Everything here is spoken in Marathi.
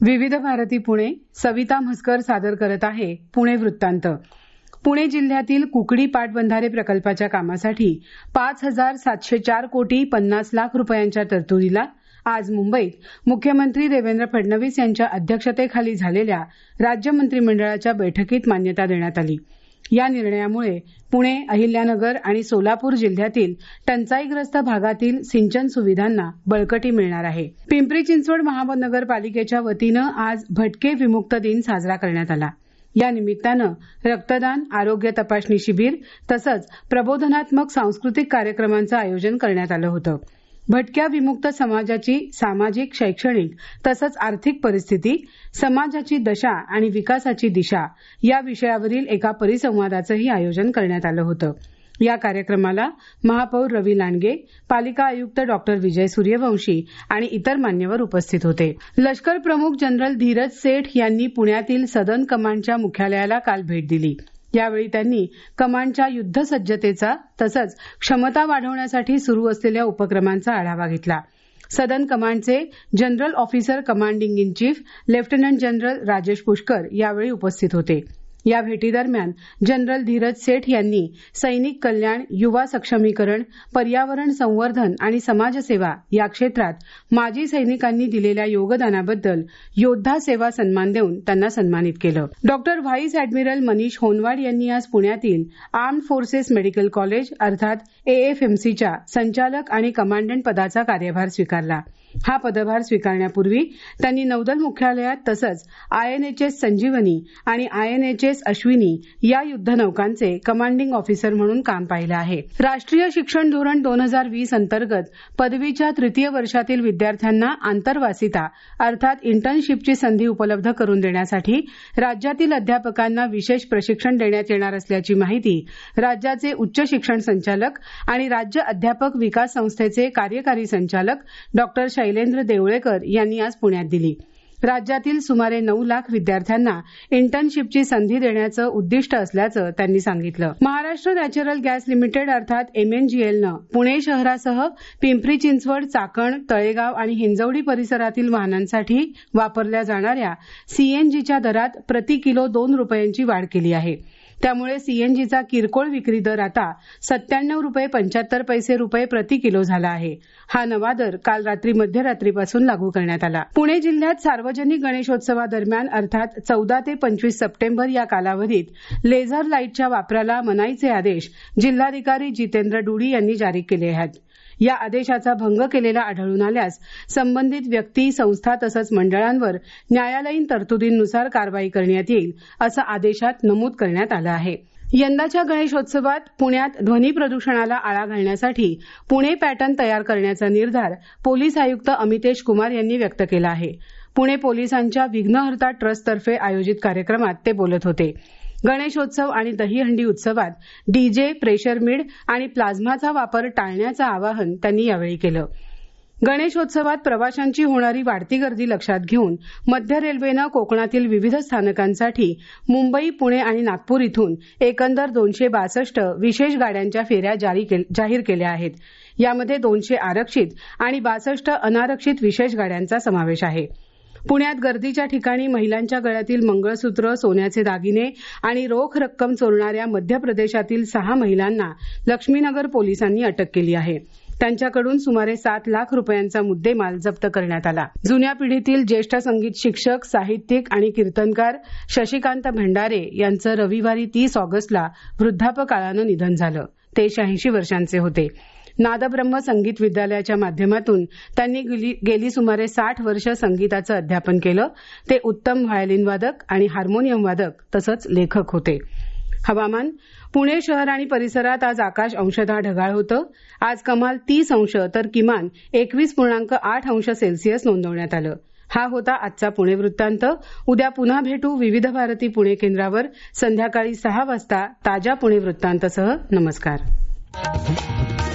विविध भारती पुणे. सविता म्हसकर सादर करत आहे पुणे वृत्तांत. पुणे जिल्ह्यातील कुकडी पाटबंधारे प्रकल्पाच्या कामासाठी 5,704 कोटी 50 लाख रुपयांच्या तरतुदीला आज मुंबईत मुख्यमंत्री देवेंद्र फडणवीस यांच्या अध्यक्षतेखाली झालेल्या राज्य मंत्रिमंडळाच्या बैठकीत मान्यता देण्यात आली. या निर्णयामुळे पुणे, अहिल्यानगर आणि सोलापूर जिल्ह्यातील टंचाईग्रस्त भागातील सिंचन सुविधांना बळकटी मिळणार आहे. पिंपरी चिंचवड महानगरपालिकेच्या वतीनं आज भटके विमुक्त दिन साजरा करण्यात आला. या निमित्तानं रक्तदान, आरोग्य तपासणी शिबिर तसंच प्रबोधनात्मक सांस्कृतिक कार्यक्रमांचं आयोजन करण्यात आलं होतं. भटक्या विमुक्त समाजाची सामाजिक, शैक्षणिक तसंच आर्थिक परिस्थिती, समाजाची दशा आणि विकासाची दिशा या विषयावरील एका परिसंवादाचंही आयोजन करण्यात आलं होतं. या कार्यक्रमाला महापौर रवी लांडगे, पालिका आयुक्त डॉक्टर विजय सूर्यवंशी आणि इतर मान्यवर उपस्थित होते. लष्कर प्रमुख जनरल धीरज सेठ यांनी पुण्यातील सदर्न कमांडच्या मुख्यालयाला काल भेट दिली. यावेळी त्यांनी कमांडच्या युद्धसज्जतेचा तसंच क्षमता वाढवण्यासाठी सुरू असलेल्या उपक्रमांचा आढावा घेतला. सदर्न कमांडचे general officer commanding in chief lieutenant general Rajesh Pushkar यावेळी उपस्थित होते. या भेटीदरम्यान जनरल धीरज सेठ यांनी सैनिक कल्याण, युवा सक्षमीकरण, पर्यावरण संवर्धन आणि समाजसेवा या क्षेत्रात माजी सैनिकांनी दिलेल्या योगदानाबद्दल योद्धा सेवा सन्मान देऊन त्यांना सन्मानित केलं. Doctor vice admiral Manish Honwad यांनी आज पुण्यातील आर्म्ड फोर्सेस मेडिकल कॉलेज अर्थात AFMCच्या संचालक आणि कमांडंट पदाचा कार्यभार स्वीकारला. हा पदभार स्वीकारण्यापूर्वी त्यांनी नौदल मुख्यालयात तसंच INHS संजीवनी आणि INHS अश्विनी या युद्धनौकांचे कमांडिंग ऑफिसर म्हणून काम पाहिलं आहे. राष्ट्रीय शिक्षण धोरण 2020 अंतर्गत पदवीच्या तृतीय वर्षातील विद्यार्थ्यांना आंतरवासिता अर्थात इंटर्नशिपची संधी उपलब्ध करून देण्यासाठी राज्यातील अध्यापकांना विशेष प्रशिक्षण देण्यात येणार असल्याची माहिती राज्याचे उच्च शिक्षण संचालक आणि राज्य अध्यापक विकास संस्थेचे कार्यकारी संचालक डॉक्टर शैलेंद्र देवळेकर यांनी आज पुण्यात दिली. राज्यातील सुमारे 9 लाख विद्यार्थ्यांना इंटर्नशिपची संधी देण्याचं उद्दिष्ट असल्याचं त्यांनी सांगितलं. महाराष्ट्र नॅचरल गॅस लिमिटेड अर्थात MNGLनं पुणे शहरासह पिंपरी चिंचवड, चाकण, तळेगाव आणि हिंजवडी परिसरातील वाहनांसाठी वापरल्या जाणाऱ्या CNGच्या दरात प्रति किलो 2 रुपयांची वाढ केली आहे. त्यामुळे CNGचा किरकोळ विक्री दर आता 97.75 रुपये प्रति किलो झाला आहे. हा नवा दर काल रात्री मध्यरात्रीपासून लागू करण्यात आला. पुणे जिल्ह्यात सार्वजनिक गणेशोत्सवादरम्यान अर्थात 14 ते 25 सप्टेंबर या कालावधीत लेझर लाईटच्या वापराला मनाईचे आदेश जिल्हाधिकारी जितेंद्र डुडी यांनी जारी केले आहेत. या आदेशाचा भंग केलेला आढळून आल्यास संबंधित व्यक्ती, संस्था तसंच मंडळांवर न्यायालयीन तरतुदींनुसार कारवाई करण्यात येईल असं आदेशात नमूद करण्यात आलं आहे. यंदाच्या गणेशोत्सवात पुण्यात ध्वनी प्रदूषणाला आळा घालण्यासाठी पुणे पॅटर्न तयार करण्याचा निर्धार पोलीस आयुक्त अमितेश कुमार यांनी व्यक्त केला आहे. पुणे पोलिसांच्या विघ्नहर्ता ट्रस्टतर्फे आयोजित कार्यक्रमात ते बोलत होते. गणेशोत्सव आणि दहीहंडी उत्सवात DJ, प्रेशर मीड आणि प्लाझ्माचा वापर टाळण्याचं आवाहन त्यांनी यावेळी केलं. गणेशोत्सवात प्रवाशांची होणारी वाढती गर्दी लक्षात घेऊन मध्य रेल्वेनं कोकणातील विविध स्थानकांसाठी मुंबई, पुणे आणि नागपूर इथून एकंदर 262 विशेष गाड्यांच्या फेऱ्या जाहीर केल्या आहेत. यामध्ये 200 आरक्षित आणि 62 अनारक्षित विशेष गाड्यांचा समावेश आहे. पुण्यात गर्दीच्या ठिकाणी महिलांच्या गळ्यातील मंगळसूत्र, सोन्याचे दागिने आणि रोख रक्कम चोरणाऱ्या मध्य प्रदेशातील 6 महिलांना लक्ष्मीनगर पोलिसांनी अटक केली आहे. त्यांच्याकडून सुमारे 7 लाख रुपयांचा मुद्देमाल जप्त करण्यात आला. जुन्या पिढीतील ज्येष्ठ संगीत शिक्षक, साहित्यिक आणि कीर्तनकार शशिकांत भंडारे यांचं रविवारी 30 ऑगस्टला वृद्धापकाळानं निधन झालं. ते 86 वर्षांचे होते. नादब्रह्म संगीत विद्यालयाच्या माध्यमातून त्यांनी गेली सुमारे 60 वर्ष संगीताचं अध्यापन केलं. ते उत्तम व्हायोलिन वादक आणि हार्मोनियम वादक तसंच लेखक होते. हवामान. पुणे शहर आणि परिसरात आज आकाश अंशतः ढगाळ होतं. आज कमाल 30 अंश तर किमान 21.8 अंश सेल्सिअस नोंदवण्यात आलं. हा होता आजचा पुणे वृत्तांत. उद्या पुन्हा भेटू विविध भारती पुणे केंद्रावर संध्याकाळी 6 वाजता ताज्या पुणे वृत्तांतसह. नमस्कार.